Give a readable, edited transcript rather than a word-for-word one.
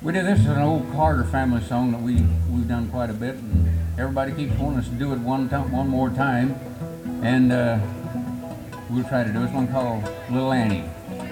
We did this is an old Carter family song that we've done quite a bit, and everybody keeps wanting us to do it one more time, and we'll try to do this one called Little Annie.